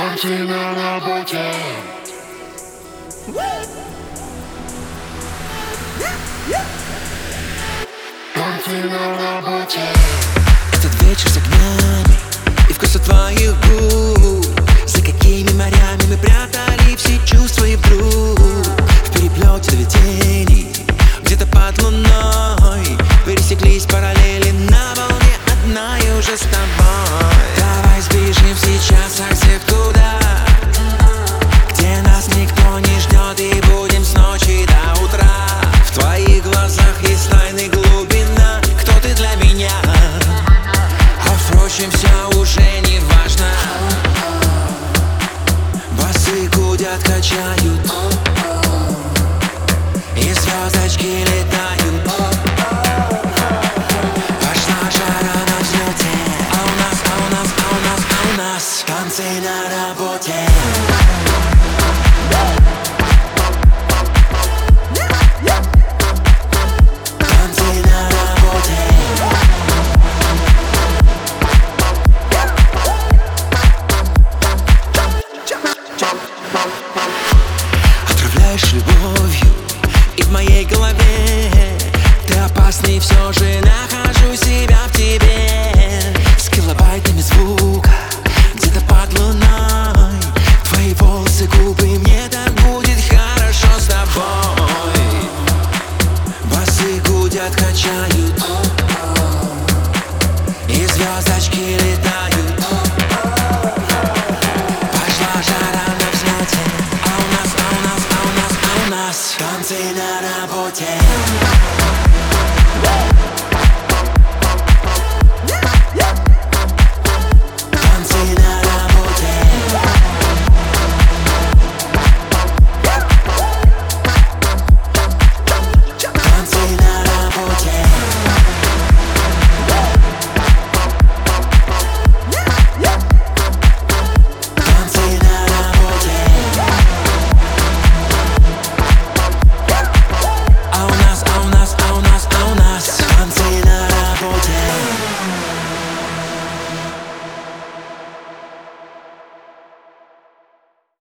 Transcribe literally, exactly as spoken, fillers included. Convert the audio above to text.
Танцы на работе. Танцы на работе. Этот вечер с огнями и вкусом твоих губ. За какими морями мы прятали все чувства и вдруг в переплете видений, где-то под луной пересеклись параллели на волне одна и уже с тобой. Давай сбежим сейчас совсем туда, где нас никто не ждет, и будем с ночи до утра. В твоих глазах есть тайны, глубина, кто ты для меня. А впрочем, все уже не важно. Басы гудят, качают, и звездочки летают. Пошла жара на взлете, а у нас, а у нас, а у нас, а у нас танцы на работе.